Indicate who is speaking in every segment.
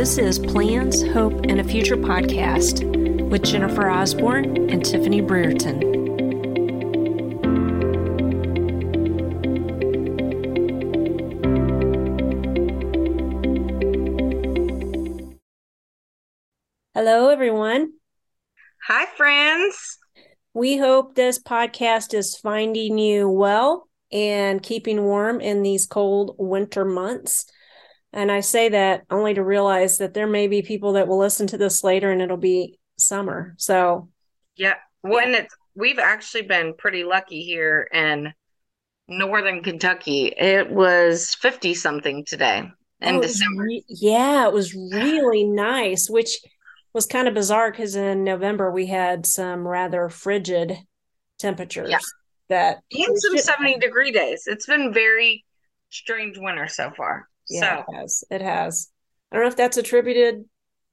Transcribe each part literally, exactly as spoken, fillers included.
Speaker 1: This is Plans, Hope, and a Future podcast with Jennifer Osborne and Tiffany Brereton. Hello, everyone.
Speaker 2: Hi, friends.
Speaker 1: We hope this podcast is finding you well and keeping warm in these cold winter months. And I say that only to realize that there may be people that will listen to this later and it'll be summer. So,
Speaker 2: yeah, when yeah. it's we've actually been pretty lucky here in northern Kentucky. It was fifty something today in
Speaker 1: oh,
Speaker 2: December.
Speaker 1: Re- yeah, it was really nice, which was kind of bizarre because in November we had some rather frigid temperatures.
Speaker 2: Yeah.
Speaker 1: That
Speaker 2: and some seventy have. degree days. It's been very strange winter so far.
Speaker 1: Yeah,
Speaker 2: so.
Speaker 1: it has. It has. I don't know if that's attributed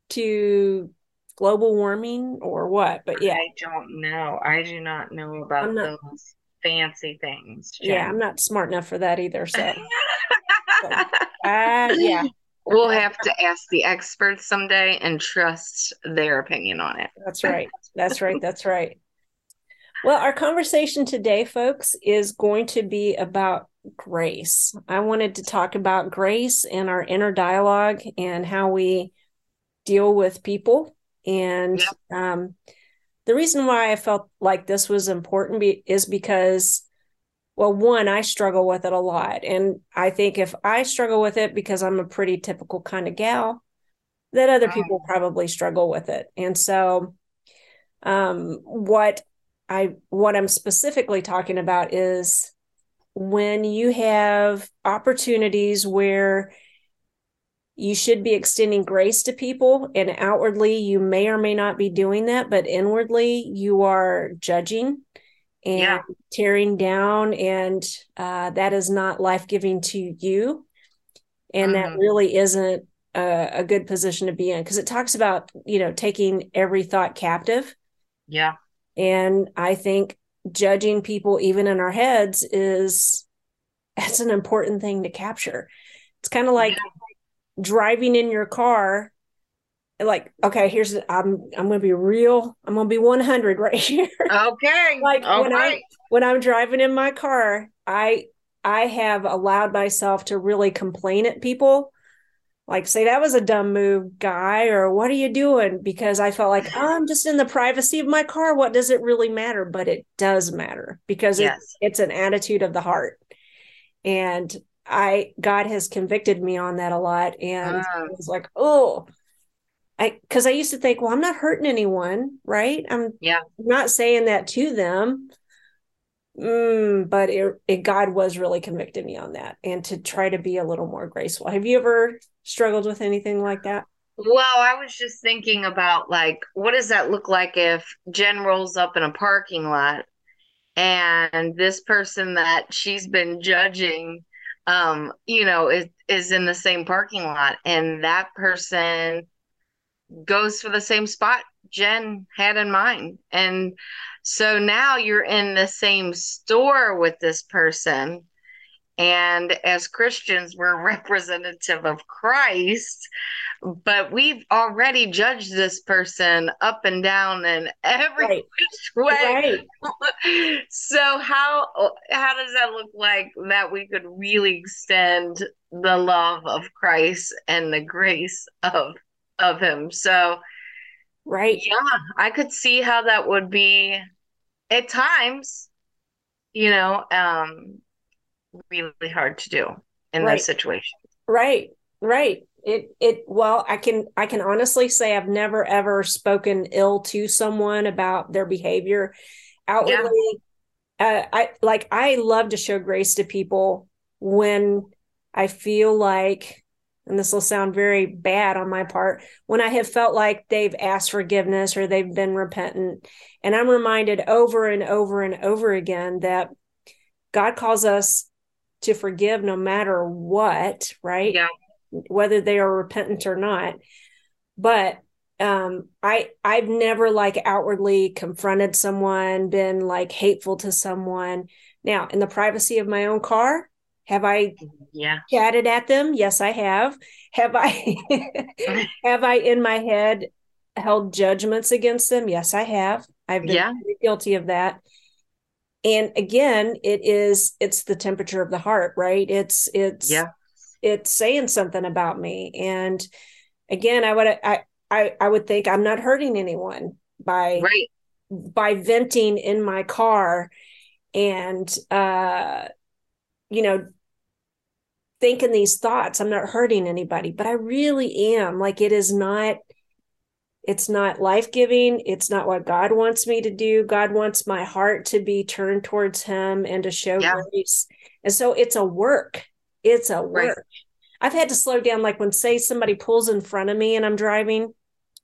Speaker 1: to global warming or what, but yeah.
Speaker 2: I don't know. I do not know about not, those fancy things, Jen.
Speaker 1: Yeah, I'm not smart enough for that either. So, so uh, yeah.
Speaker 2: We'll have to ask the experts someday and trust their opinion on it.
Speaker 1: That's right. That's right. That's right. Well, our conversation today, folks, is going to be about grace. I wanted to talk about grace and our inner dialogue and how we deal with people. And yeah. um, the reason why I felt like this was important be- is because, well, one, I struggle with it a lot. And I think if I struggle with it because I'm a pretty typical kind of gal, that other people
Speaker 2: oh.
Speaker 1: probably struggle with it. And so um, what I what I'm specifically talking about is when you have opportunities where you should be extending grace to people and outwardly you may or may not be doing that, but inwardly you are judging and yeah. tearing down, and uh, that is not life-giving to you. And mm-hmm. that really isn't a, a good position to be in, because it talks about, you know, taking every thought captive.
Speaker 2: Yeah.
Speaker 1: And I think judging people, even in our heads, is that's an important thing to capture. It's kind of like yeah. driving in your car. Like, okay, here's I'm I'm gonna be real. I'm gonna be one hundred right here.
Speaker 2: Okay.
Speaker 1: like
Speaker 2: All
Speaker 1: when
Speaker 2: right.
Speaker 1: I when I'm driving in my car, I I have allowed myself to really complain at people. Like, say, that was a dumb move, guy, or what are you doing? Because I felt like, oh, I'm just in the privacy of my car. What does it really matter? But it does matter, because yes. it, it's an attitude of the heart. And I, God has convicted me on that a lot. And uh. I was like, oh, I, because I used to think, well, I'm not hurting anyone, right? I'm
Speaker 2: yeah.
Speaker 1: not saying that to them. Mm, but it, it, God was really convicting me on that, and to try to be a little more graceful. Have you ever struggled with anything like that?
Speaker 2: Well, I was just thinking about, like, what does that look like if Jen rolls up in a parking lot and this person that she's been judging, um, you know, is, is in the same parking lot, and that person goes for the same spot Jen had in mind. And so now you're in the same store with this person. And as Christians, we're representative of Christ, but we've already judged this person up and down in every
Speaker 1: right.
Speaker 2: which way.
Speaker 1: Right.
Speaker 2: So how how does that look like that we could really extend the love of Christ and the grace of of him? So
Speaker 1: right.
Speaker 2: Yeah, I could see how that would be at times, you know, um, really hard to do in
Speaker 1: right.
Speaker 2: those situations.
Speaker 1: Right, right. It, it, well, I can, I can honestly say I've never, ever spoken ill to someone about their behavior outwardly. Yeah. Uh, I like, I love to show grace to people when I feel like, and this will sound very bad on my part, when I have felt like they've asked forgiveness or they've been repentant. And I'm reminded over and over and over again that God calls us to forgive no matter what, right?
Speaker 2: Yeah.
Speaker 1: Whether they are repentant or not. But um, I, I've never like outwardly confronted someone, been like hateful to someone. Now, in the privacy of my own car, Have I
Speaker 2: Yeah.
Speaker 1: chatted at them? Yes, I have. Have I have I in my head held judgments against them? Yes, I have. I've been
Speaker 2: Yeah.
Speaker 1: guilty of that. And again, it is it's the temperature of the heart, right? It's it's
Speaker 2: Yeah.
Speaker 1: it's saying something about me. And again, I would I I, I would think I'm not hurting anyone by
Speaker 2: Right.
Speaker 1: by venting in my car and uh you know thinking these thoughts. I'm not hurting anybody, but I really am. Like, it is not it's not life-giving. It's not what God wants me to do. God wants my heart to be turned towards him and to show
Speaker 2: Yeah.
Speaker 1: grace. And so it's a work. It's a
Speaker 2: Right.
Speaker 1: work. I've had to slow down, like when, say, somebody pulls in front of me and I'm driving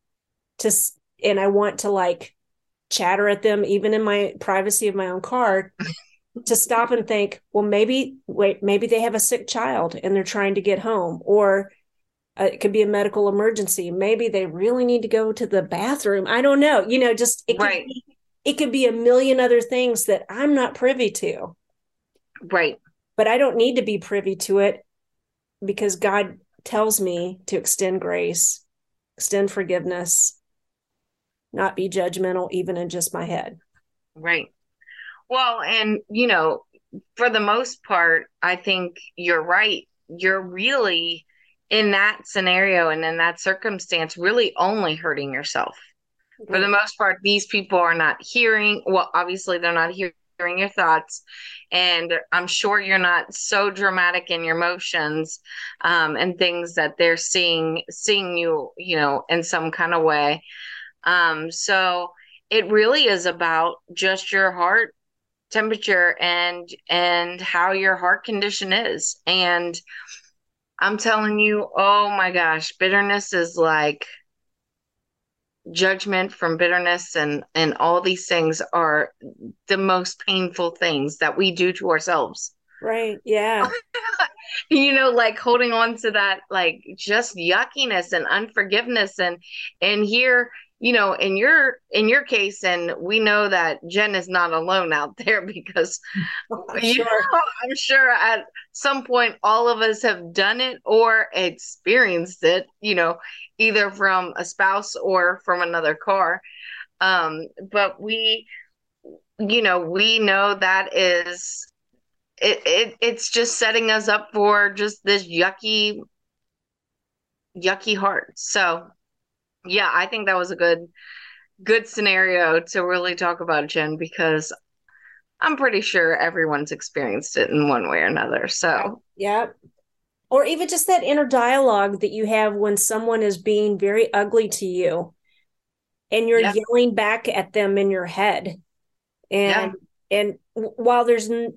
Speaker 1: to and I want to like chatter at them, even in my privacy of my own car, to stop and think, well, maybe, wait, maybe they have a sick child and they're trying to get home, or uh, it could be a medical emergency. Maybe they really need to go to the bathroom. I don't know. You know, just it could
Speaker 2: Right.
Speaker 1: be, it could be a million other things that I'm not privy to.
Speaker 2: Right.
Speaker 1: But I don't need to be privy to it because God tells me to extend grace, extend forgiveness, not be judgmental, even in just my head.
Speaker 2: Right. Well, and you know, for the most part, I think you're right. You're really in that scenario and in that circumstance, really only hurting yourself. For the
Speaker 1: Right.
Speaker 2: most part, these people are not hearing, well, obviously, they're not hearing your thoughts. And I'm sure you're not so dramatic in your motions um, and things that they're seeing, seeing you, you know, in some kind of way. Um, so it really is about just your heart temperature and and how your heart condition is. And I'm telling you, oh my gosh, bitterness is like judgment from bitterness, and and all these things are the most painful things that we do to ourselves.
Speaker 1: Right. Yeah.
Speaker 2: You know, like holding on to that, like just yuckiness and unforgiveness. and and here, you know, in your in your case, and we know that Jen is not alone out there, because you
Speaker 1: Sure.
Speaker 2: know, I'm sure at some point all of us have done it or experienced it, you know, either from a spouse or from another car. Um, but we, you know, we know that is it, it it's just setting us up for just this yucky, yucky heart. So yeah, I think that was a good good scenario to really talk about, Jen, because I'm pretty sure everyone's experienced it in one way or another.
Speaker 1: Yeah.
Speaker 2: So
Speaker 1: Yeah. Or even just that inner dialogue that you have when someone is being very ugly to you and you're
Speaker 2: yeah,
Speaker 1: yelling back at them in your head.
Speaker 2: yeah,
Speaker 1: And and while there's and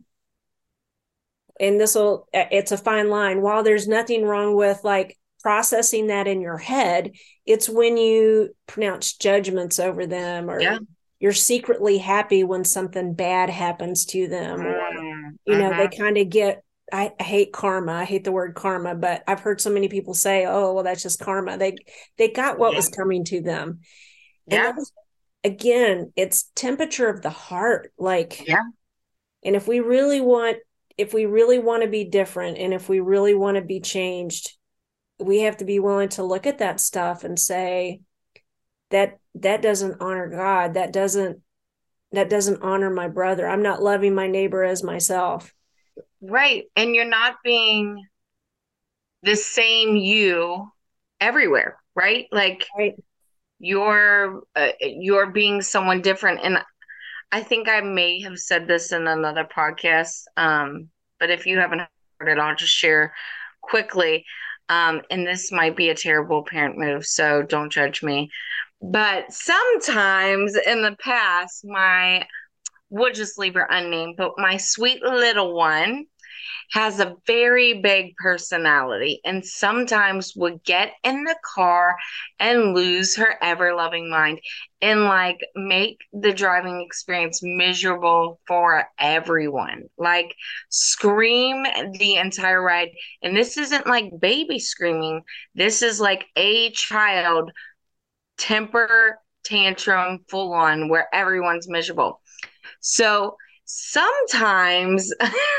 Speaker 1: this will it's a fine line, while there's nothing wrong with like processing that in your head, it's when you pronounce judgments over them, or
Speaker 2: yeah.
Speaker 1: you're secretly happy when something bad happens to them, or
Speaker 2: Mm,
Speaker 1: you know they
Speaker 2: mhm.
Speaker 1: kind of get I, I hate karma. I hate the word karma, but I've heard so many people say, "Oh, well, that's just karma." They they got what
Speaker 2: Yeah,
Speaker 1: was coming to them, and
Speaker 2: yeah,
Speaker 1: that was again, it's temperature of the heart. Like,
Speaker 2: yeah,
Speaker 1: and if we really want, if we really want to be different, and if we really want to be changed, we have to be willing to look at that stuff and say that that doesn't honor God. That doesn't that doesn't honor my brother. I'm not loving my neighbor as myself.
Speaker 2: right. And you're not being the same you everywhere, right? Like
Speaker 1: Right.
Speaker 2: you're uh, you're being someone different. And I think I may have said this in another podcast, um, but if you haven't heard it, I'll just share quickly. Um, and this might be a terrible parent move, so don't judge me. But sometimes in the past, my we'll just leave her unnamed, but my sweet little one has a very big personality and sometimes would get in the car and lose her ever loving mind and like make the driving experience miserable for everyone. Like scream the entire ride. And this isn't like baby screaming, this is like a child temper tantrum full on where everyone's miserable. So Sometimes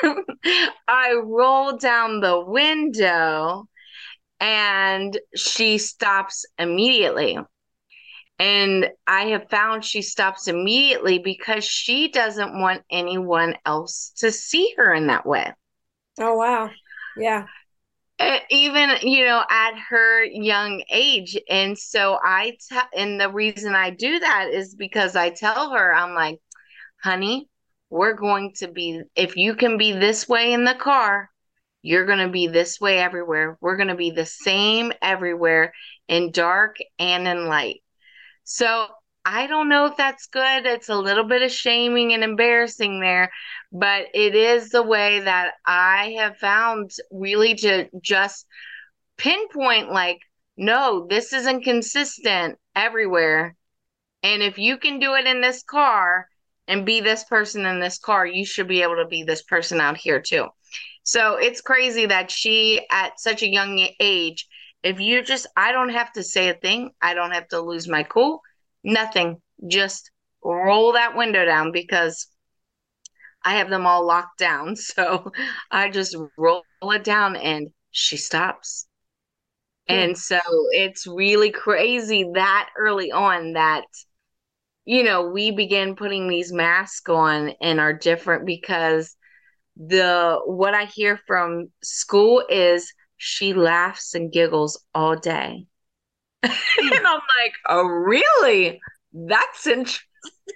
Speaker 2: I roll down the window and she stops immediately. And I have found she stops immediately because she doesn't want anyone else to see her in that way.
Speaker 1: Oh, wow. Yeah.
Speaker 2: Uh, Even, you know, at her young age. And so I tell, and the reason I do that is because I tell her, I'm like, honey, we're going to be, if you can be this way in the car, you're going to be this way everywhere. We're going to be the same everywhere in dark and in light. So I don't know if that's good. It's a little bit of shaming and embarrassing there, but it is the way that I have found really to just pinpoint, like, no, this isn't consistent everywhere. And if you can do it in this car and be this person in this car, you should be able to be this person out here too. So it's crazy that she, at such a young age, if you just, I don't have to say a thing, I don't have to lose my cool, nothing. Just roll that window down because I have them all locked down. So I just roll it down and she stops.
Speaker 1: Hmm.
Speaker 2: And so it's really crazy that early on that, you know, we begin putting these masks on and are different because the what I hear from school is she laughs and giggles all day.
Speaker 1: Hmm.
Speaker 2: And I'm like, oh, really? That's interesting.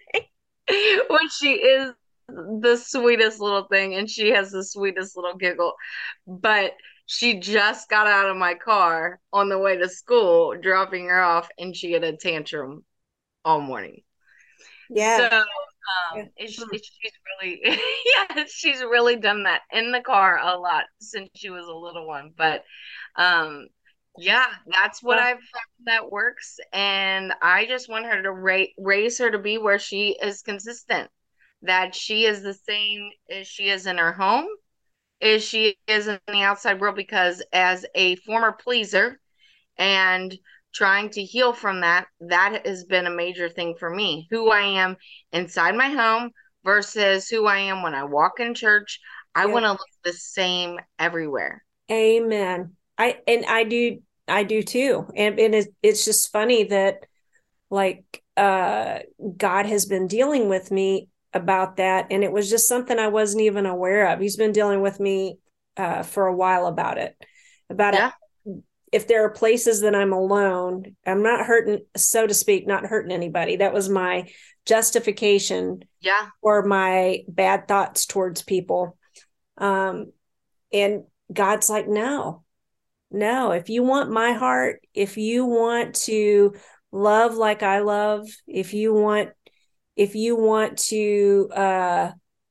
Speaker 2: When she is the sweetest little thing and she has the sweetest little giggle. But she just got out of my car on the way to school, dropping her off, and she had a tantrum all morning. So
Speaker 1: Yeah. Yeah.
Speaker 2: um it's,
Speaker 1: Hmm.
Speaker 2: it's she's really yeah, she's really done that in the car a lot since she was a little one. But um yeah, that's what
Speaker 1: Wow.
Speaker 2: I've found that works. And I just want her to ra- raise her to be where she is consistent, that she is the same as she is in her home, as she is in the outside world, because as a former pleaser and trying to heal from that, that has been a major thing for me. Who I am inside my home versus who I am when I walk in church. I
Speaker 1: Yeah.
Speaker 2: want to look the same everywhere.
Speaker 1: Amen. I and I do I do too. And, and it's it's just funny that like uh God has been dealing with me about that, and it was just something I wasn't even aware of. He's been dealing with me uh for a while about it. About it.
Speaker 2: Yeah.
Speaker 1: If there are places that I'm alone, I'm not hurting, so to speak, not hurting anybody. That was my justification
Speaker 2: Yeah.
Speaker 1: for my bad thoughts towards people. Um and God's like, no, no, if you want my heart, if you want to love like I love, if you want, if you want to, uh,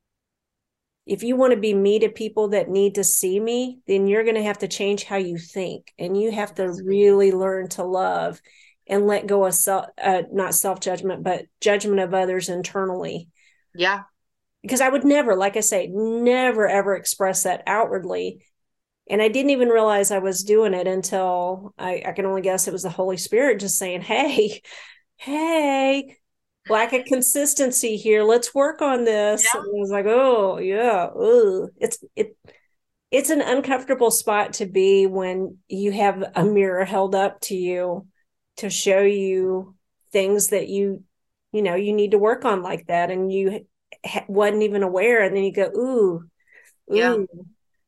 Speaker 1: if you want to be me to people that need to see me, then you're going to have to change how you think. And you have to
Speaker 2: That's
Speaker 1: really learn to love and let go of self, uh, not self judgment, but judgment of others internally.
Speaker 2: yeah.
Speaker 1: Because I would never, like I say, never ever express that outwardly. And I didn't even realize I was doing it until I, I can only guess it was the Holy Spirit just saying, hey, hey, lack of consistency here. Let's work on this. And
Speaker 2: Yeah.
Speaker 1: I was like, oh yeah, ooh. It's it it's an uncomfortable spot to be when you have a mirror held up to you to show you things that you you know you need to work on like that, and you ha- wasn't even aware, and then you go, ooh,
Speaker 2: Yeah.
Speaker 1: ooh,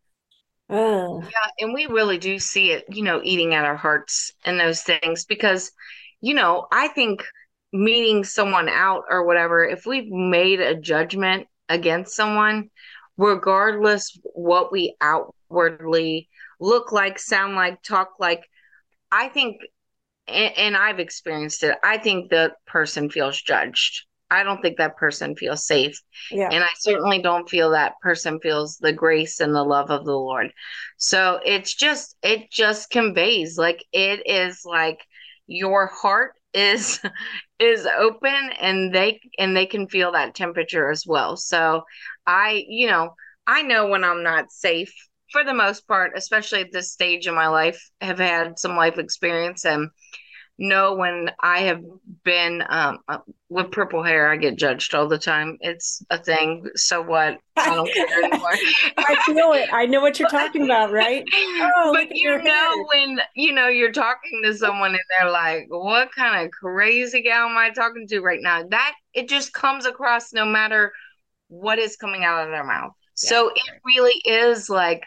Speaker 1: uh,
Speaker 2: Yeah. And we really do see it, you know, eating at our hearts and those things because, you know, I think meeting someone out or whatever, if we've made a judgment against someone, regardless what we outwardly look like, sound like, talk like, I think, and, and I've experienced it, I think the person feels judged. I don't think that person feels safe.
Speaker 1: yeah.
Speaker 2: And I certainly don't feel that person feels the grace and the love of the Lord. So it's just, it just conveys like it is like your heart is is open and they and they can feel that temperature as well. So I, you know, I know when I'm not safe for the most part, especially at this stage in my life, have had some life experience and know when I have been um uh, with purple hair, I get judged all the time. It's a thing. So what? I don't care anymore.
Speaker 1: I feel it. I know what you're talking about, right? Oh,
Speaker 2: But
Speaker 1: look at your
Speaker 2: you
Speaker 1: hair.
Speaker 2: know when you know you're talking to someone and they're like, "What kind of crazy gal am I talking to right now?" That it just comes across no matter what is coming out of their mouth.
Speaker 1: Yeah.
Speaker 2: So it really is like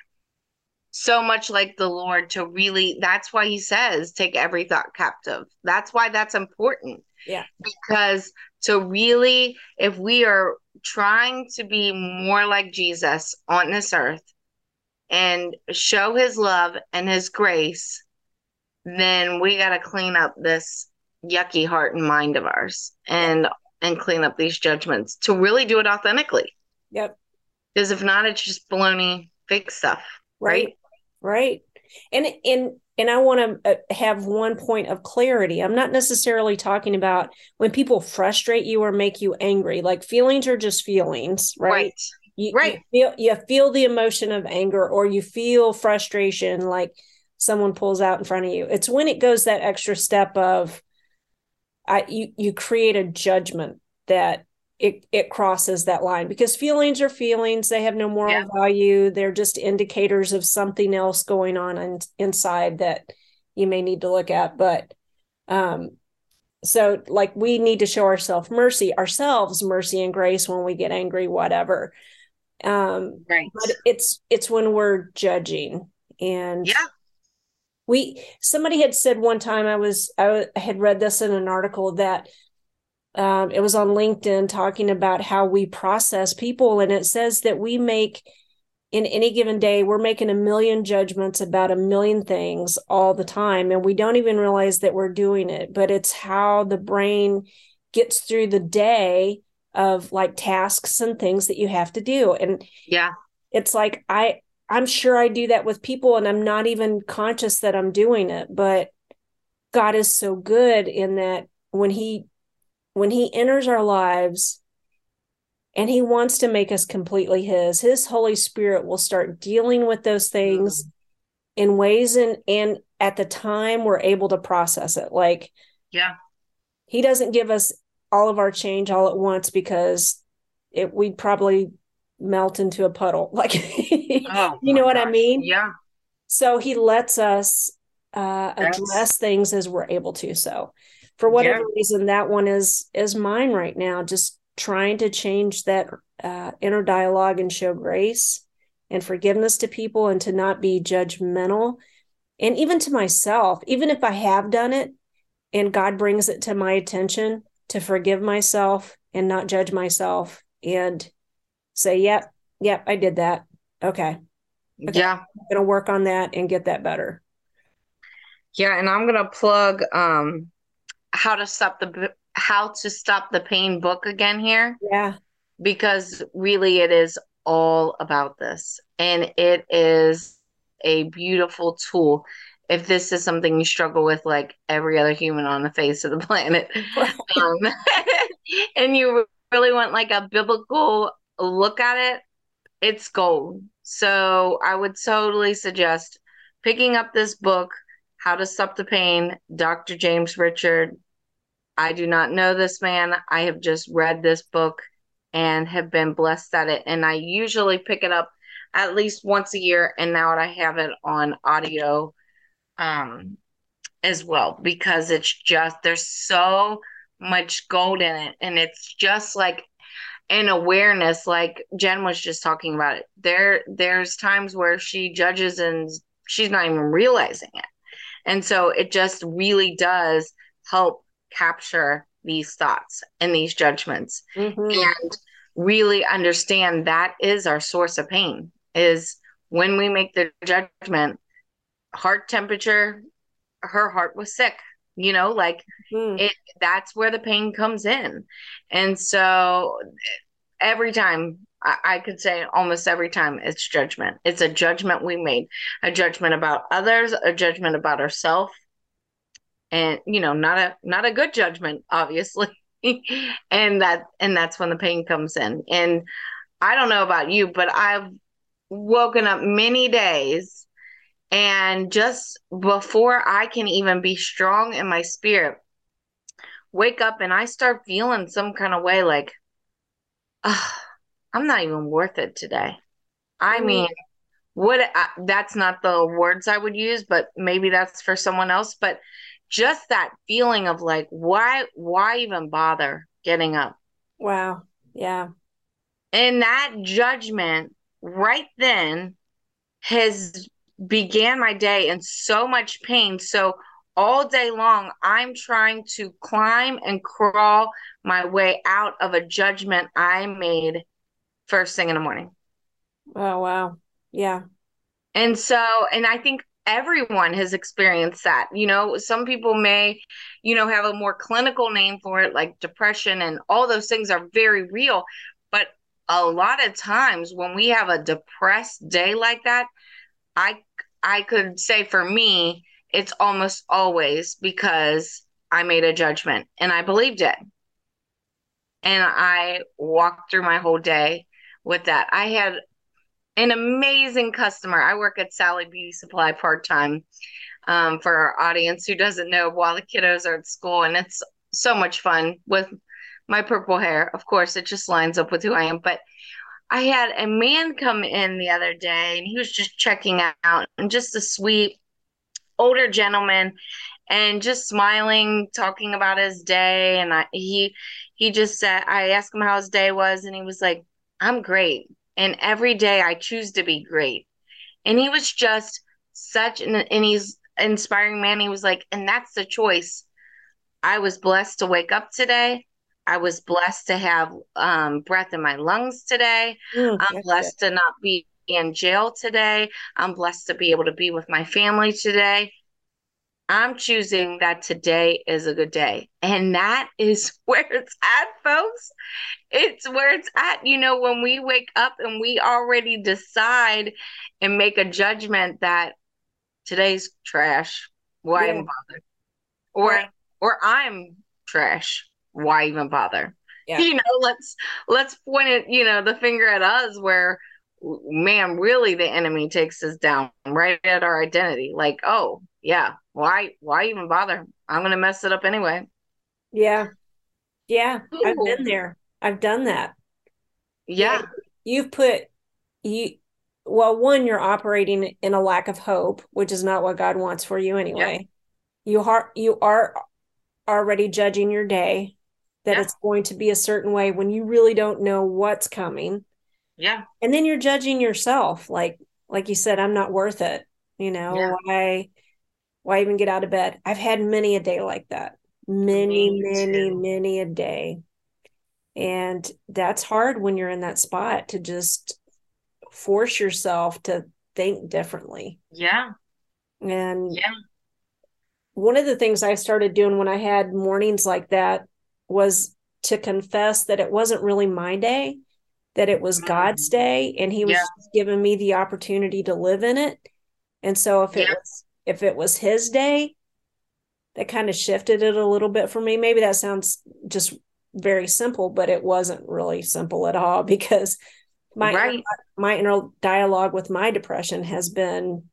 Speaker 2: so much like the Lord to really, that's why he says, take every thought captive. That's why that's important.
Speaker 1: Yeah.
Speaker 2: Because to really, if we are trying to be more like Jesus on this earth and show his love and his grace, then we got to clean up this yucky heart and mind of ours
Speaker 1: Yeah.
Speaker 2: and and clean up these judgments to really do it authentically.
Speaker 1: Yep.
Speaker 2: Because if not, it's just baloney, fake stuff,
Speaker 1: Right.
Speaker 2: right?
Speaker 1: Right. And and and I want to have one point of clarity. I'm not necessarily talking about when people frustrate you or make you angry. Like feelings are just feelings, right?
Speaker 2: Right.
Speaker 1: You, you
Speaker 2: Right.
Speaker 1: feel you feel the emotion of anger or you feel frustration like someone pulls out in front of you. It's when it goes that extra step of I you you create a judgment that it it crosses that line because feelings are feelings. They have no moral
Speaker 2: Yeah.
Speaker 1: value. They're just indicators of something else going on in, inside that you may need to look at. But um, so like we need to show ourselves mercy, ourselves mercy and grace when we get angry, whatever. Um,
Speaker 2: Right.
Speaker 1: but it's it's when we're judging and
Speaker 2: Yeah.
Speaker 1: we somebody had said one time I was I had read this in an article that um, it was on LinkedIn talking about how we process people. And it says that we make in any given day, we're making a million judgments about a million things all the time. And we don't even realize that we're doing it, but it's how the brain gets through the day of like tasks and things that you have to do. And
Speaker 2: Yeah.
Speaker 1: it's like, I, I'm sure I do that with people and I'm not even conscious that I'm doing it, but God is so good in that when he when he enters our lives and he wants to make us completely his, his Holy Spirit will start dealing with those things
Speaker 2: Mm.
Speaker 1: in ways and and at the time we're able to process it. Like
Speaker 2: Yeah.
Speaker 1: he doesn't give us all of our change all at once because it we'd probably melt into a puddle. Like
Speaker 2: Oh
Speaker 1: you know
Speaker 2: my
Speaker 1: what I
Speaker 2: gosh.
Speaker 1: mean?
Speaker 2: Yeah.
Speaker 1: So he lets us uh,
Speaker 2: That's
Speaker 1: address things as we're able to. So for
Speaker 2: yeah.
Speaker 1: whatever reason, that one is is mine right now. Just trying to change that uh, inner dialogue and show grace and forgiveness to people and to not be judgmental. And even to myself, even if I have done it and God brings it to my attention, to forgive myself and not judge myself and say, yep, yep, I did that. Okay. Okay.
Speaker 2: Yeah.
Speaker 1: I'm going to work on that and get that better.
Speaker 2: Yeah. And I'm gonna plug um how to stop the how to stop the pain book again here
Speaker 1: Yeah.
Speaker 2: because really it is all about this and it is a beautiful tool if this is something you struggle with like every other human on the face of the planet
Speaker 1: Right.
Speaker 2: um, and you really want like a biblical look at it, it's gold. So I would totally suggest picking up this book, How to Stop the Pain, Doctor James Richard. I do not know this man. I have just read this book and have been blessed at it. And I usually pick it up at least once a year. And now I have it on audio um, as well because it's just, there's so much gold in it. And it's just like an awareness, like Jen was just talking about it. There, there's times where she judges and she's not even realizing it. And so it just really does help capture these thoughts and these judgments
Speaker 1: Mm-hmm.
Speaker 2: and really understand that is our source of pain is when we make the judgment, heart temperature, her heart was sick, you know, like
Speaker 1: Mm-hmm.
Speaker 2: it, that's where the pain comes in. And so every time I, I could say almost every time it's judgment. It's a judgment we made, a judgment about others, a judgment about ourselves, and you know, not a not a good judgment, obviously. and that and that's when the pain comes in. And I don't know about you, but I've woken up many days And just before I can even be strong in my spirit, wake up and I start feeling some kind of way like, oh, I'm not even worth it today. I
Speaker 1: Mm,
Speaker 2: mean, what I, that's not the words I would use, but maybe that's for someone else. But just that feeling of like, why, why even bother getting up?
Speaker 1: wow. Yeah.
Speaker 2: And that judgment right then has began my day in so much pain. So all day long, I'm trying to climb and crawl my way out of a judgment I made first thing in the morning.
Speaker 1: Oh, wow. Yeah.
Speaker 2: And so, and I think everyone has experienced that. You know, some people may, you know, have a more clinical name for it, like depression, and all those things are very real. But a lot of times when we have a depressed day like that, I I could say for me, it's almost always because I made a judgment and I believed it. And I walked through my whole day with that. I had an amazing customer. I work at Sally Beauty Supply part time. Um, for our audience who doesn't know, while the kiddos are at school, and it's so much fun with my purple hair. Of course, it just lines up with who I am. But I had a man come in the other day, and he was just checking out, and just a sweet older gentleman, and just smiling, talking about his day. And I, he he just said, I asked him how his day was, and he was like, "I'm great, and every day I choose to be great." And he was just such an, and he's inspiring man. He was like, and that's the choice. I was blessed to wake up today. I was blessed to have um, breath in my lungs today.
Speaker 1: Mm,
Speaker 2: I'm
Speaker 1: that's good.
Speaker 2: blessed to not be in jail today. I'm blessed to be able to be with my family today. I'm choosing that today is a good day. And that is where it's at, folks. It's where it's at. You know, when we wake up and we already decide and make a judgment that today's trash, why
Speaker 1: Yeah.
Speaker 2: even bother? Or
Speaker 1: Right.
Speaker 2: or I'm trash, why even bother?
Speaker 1: Yeah.
Speaker 2: You know, let's let's point it, you know, the finger at us where man, really the enemy takes us down right at our identity. Like, oh yeah, why why even bother? I'm gonna mess it up anyway.
Speaker 1: Yeah. Yeah. I've
Speaker 2: Ooh,
Speaker 1: been there. I've done that. Yeah.
Speaker 2: yeah,
Speaker 1: You've put you well, one, you're operating in a lack of hope, which is not what God wants for you
Speaker 2: yeah,
Speaker 1: anyway. You are you are already judging your day that
Speaker 2: yeah,
Speaker 1: it's going to be a certain way when you really don't know what's coming.
Speaker 2: yeah,
Speaker 1: And then you're judging yourself, like like you said, I'm not worth it. You
Speaker 2: yeah.
Speaker 1: know, why why even get out of bed? I've had many a day like that. Many,
Speaker 2: Me
Speaker 1: many,
Speaker 2: too.
Speaker 1: many a day. And that's hard when you're in that spot to just force yourself to think differently.
Speaker 2: Yeah,
Speaker 1: And
Speaker 2: yeah.
Speaker 1: one of the things I started doing when I had mornings like that was to confess that it wasn't really my day, that it was God's
Speaker 2: Mm.
Speaker 1: day, and He
Speaker 2: Yeah,
Speaker 1: was giving me the opportunity to live in it. And so if it
Speaker 2: yeah,
Speaker 1: was if it was His day, that kind of shifted it a little bit for me. Maybe that sounds just very simple, but it wasn't really simple at all because my inner,
Speaker 2: right.
Speaker 1: my inner dialogue with my depression has been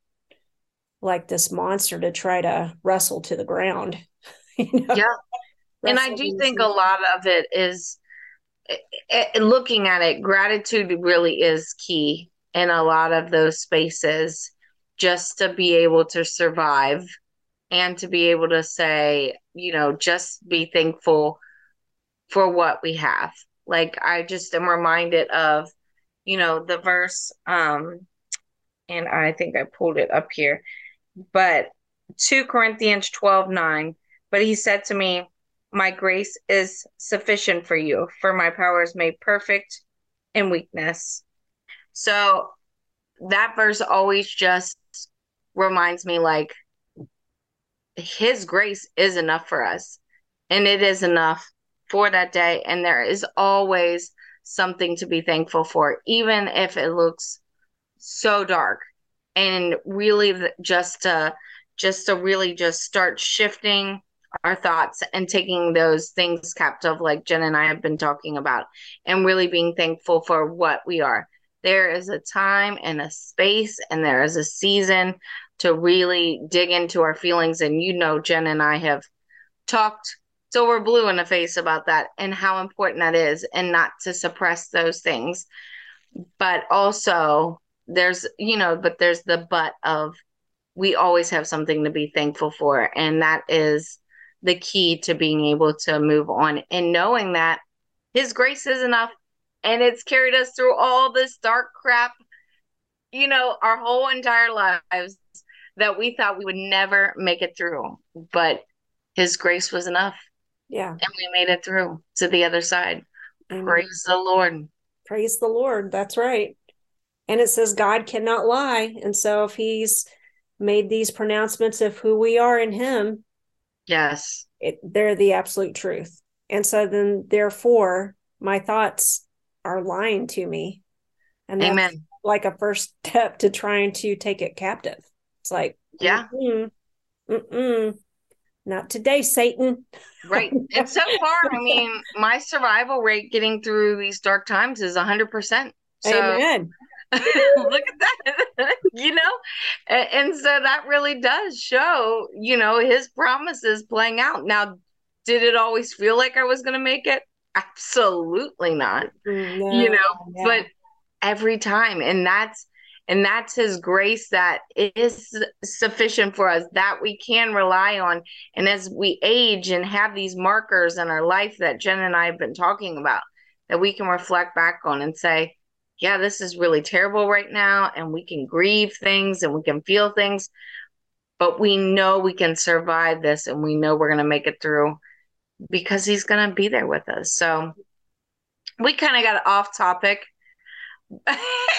Speaker 1: like this monster to try to wrestle to the ground, you know,
Speaker 2: Yeah. And I
Speaker 1: wrestle
Speaker 2: do think a
Speaker 1: conversation.
Speaker 2: lot of it is it, it, looking at it, gratitude really is key in a lot of those spaces, just to be able to survive and to be able to say, you know, just be thankful for what we have. Like I just am reminded of, you know, the verse, um, and I think I pulled it up here, but two Corinthians twelve nine. But he said to me, my grace is sufficient for you, for my power is made perfect in weakness. So that verse always just reminds me like his grace is enough for us, and it is enough for that day. And there is always something to be thankful for, even if it looks so dark. And really just to just to really just start shifting our thoughts and taking those things captive like Jen and I have been talking about, and really being thankful for what we are. There is a time and a space and there is a season to really dig into our feelings. And you know, Jen and I have talked till we're blue in the face about that and how important that is, and not to suppress those things. But also there's, you know, but there's the but of we always have something to be thankful for. And that is the key to being able to move on and knowing that his grace is enough, and it's carried us through all this dark crap, you know, our whole entire lives that we thought we would never make it through. But his grace was enough.
Speaker 1: Yeah.
Speaker 2: And we made it through to the other side. Amen. Praise the Lord.
Speaker 1: Praise the Lord. That's right. And it says God cannot lie. And so if he's made these pronouncements of who we are in him,
Speaker 2: yes,
Speaker 1: it, they're the absolute truth. And so then therefore my thoughts are lying to me. And that's Amen. Like a first step to trying to take it captive. It's like,
Speaker 2: yeah,
Speaker 1: mm-mm, mm-mm, not today, Satan.
Speaker 2: Right. And so far, I mean, my survival rate getting through these dark times is one hundred percent. So,
Speaker 1: Amen.
Speaker 2: Look at that, you know? And, and so that really does show, you know, his promises playing out. Now, did it always feel like I was going to make it? Absolutely not. No, you know, yeah. But every time. And that's, and that's his grace that is sufficient for us, that we can rely on. And as we age and have these markers in our life that Jen and I have been talking about, that we can reflect back on and say, yeah, this is really terrible right now. And we can grieve things and we can feel things, but we know we can survive this, and we know we're going to make it through because he's going to be there with us. So we kind of got off topic a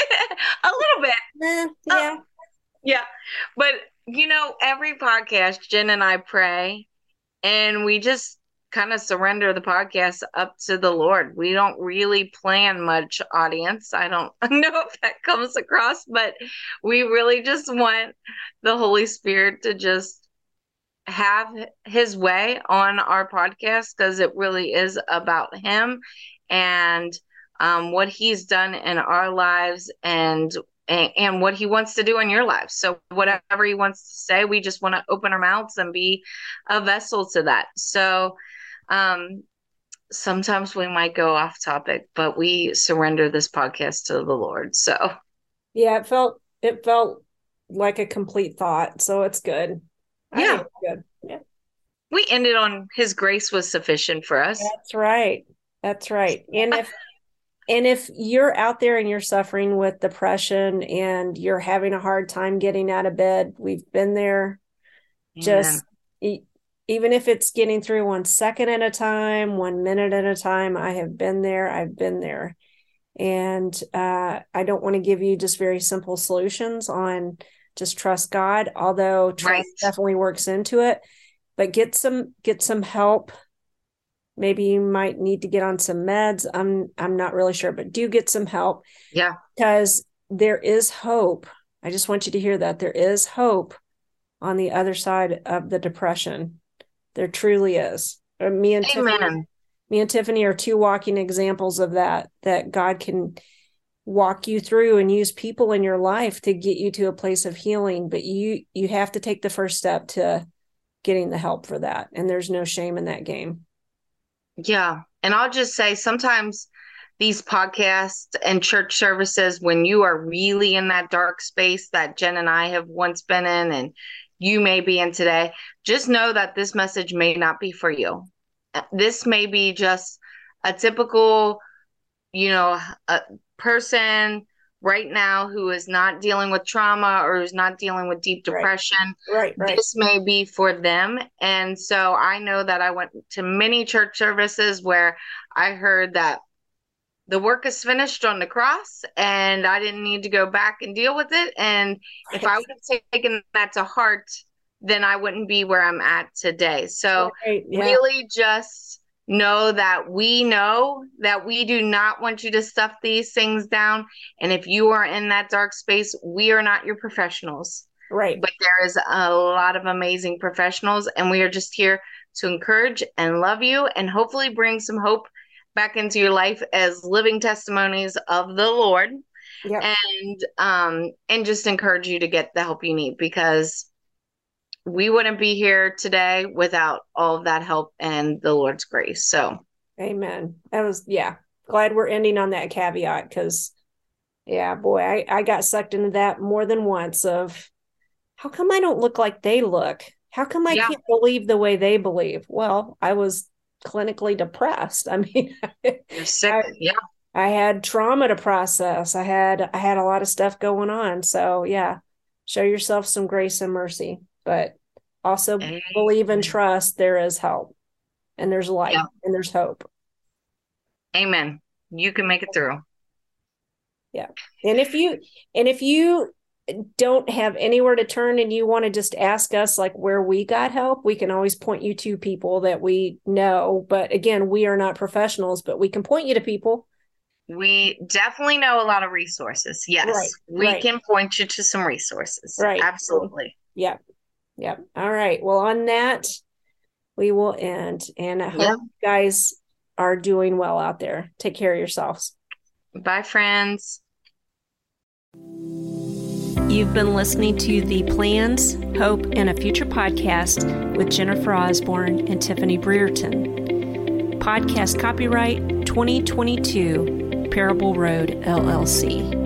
Speaker 2: little bit.
Speaker 1: Yeah. Yeah.
Speaker 2: Uh, yeah. But, you know, every podcast, Jen and I pray, and we just kind of surrender the podcast up to the Lord. We don't really plan much audience. I don't know if that comes across, but we really just want the Holy Spirit to just have his way on our podcast, because it really is about him and um, what he's done in our lives, and, and and what he wants to do in your life. So whatever he wants to say, we just want to open our mouths and be a vessel to that. So Um, sometimes we might go off topic, but we surrender this podcast to the Lord. So
Speaker 1: yeah, it felt, it felt like a complete thought. So it's good.
Speaker 2: Yeah.
Speaker 1: It's good. Yeah.
Speaker 2: We ended on his grace was sufficient for us.
Speaker 1: That's right. That's right. And if, and if you're out there and you're suffering with depression and you're having a hard time getting out of bed, we've been there. Amen. Just even if it's getting through one second at a time, one minute at a time, I have been there. I've been there. And uh, I don't want to give you just very simple solutions on just trust God, although trust right. definitely works into it. But get some get some help. Maybe you might need to get on some meds. I'm I'm not really sure, but do get some help.
Speaker 2: Yeah.
Speaker 1: Because there is hope. I just want you to hear that. There is hope on the other side of the depression. There truly is. Me and Amen. Tiffany, me and Tiffany are two walking examples of that, that God can walk you through and use people in your life to get you to a place of healing. But you, you have to take the first step to getting the help for that. And there's no shame in that game.
Speaker 2: Yeah. And I'll just say sometimes these podcasts and church services, when you are really in that dark space that Jen and I have once been in, and you may be in today, just know that this message may not be for you. This may be just a typical, you know, a person right now who is not dealing with trauma or who's not dealing with deep depression.
Speaker 1: Right, right, right.
Speaker 2: This may be for them. And so I know that I went to many church services where I heard that the work is finished on the cross and I didn't need to go back and deal with it. And if I would have taken that to heart, then I wouldn't be where I'm at today. So right, yeah. really just know that we know that we do not want you to stuff these things down. And if you are in that dark space, we are not your professionals.
Speaker 1: Right.
Speaker 2: But there is a lot of amazing professionals, and we are just here to encourage and love you and hopefully bring some hope back into your life as living testimonies of the Lord.
Speaker 1: Yep.
Speaker 2: and um and just encourage you to get the help you need, because we wouldn't be here today without all of that help and the Lord's grace. So
Speaker 1: amen. That was, yeah, glad we're ending on that caveat, because yeah, boy, I, I got sucked into that more than once of how come I don't look like they look? How come I
Speaker 2: yeah,
Speaker 1: can't believe the way they believe? Well, I was clinically depressed. I mean,
Speaker 2: you're sick.
Speaker 1: I,
Speaker 2: Yeah.
Speaker 1: I had trauma to process. I had I had a lot of stuff going on. So yeah, show yourself some grace and mercy, but also
Speaker 2: Amen.
Speaker 1: believe and trust there is help and there's light
Speaker 2: Yeah.
Speaker 1: and there's hope.
Speaker 2: Amen. You can make it through.
Speaker 1: Yeah. And if you and if you don't have anywhere to turn and you want to just ask us like where we got help, we can always point you to people that we know. But again, we are not professionals, but we can point you to people.
Speaker 2: We definitely know a lot of resources. Yes,
Speaker 1: Right,
Speaker 2: we
Speaker 1: right.
Speaker 2: can point you to some resources.
Speaker 1: Right.
Speaker 2: Absolutely.
Speaker 1: Yeah. Yeah. All right. Well, on that, we will end. And I hope
Speaker 2: Yeah.
Speaker 1: you guys are doing well out there. Take care of yourselves.
Speaker 2: Bye, friends.
Speaker 1: You've been listening to the Plans, Hope, and a Future podcast with Jennifer Osborne and Tiffany Brereton. Podcast copyright twenty twenty-two, Parable Road, L L C.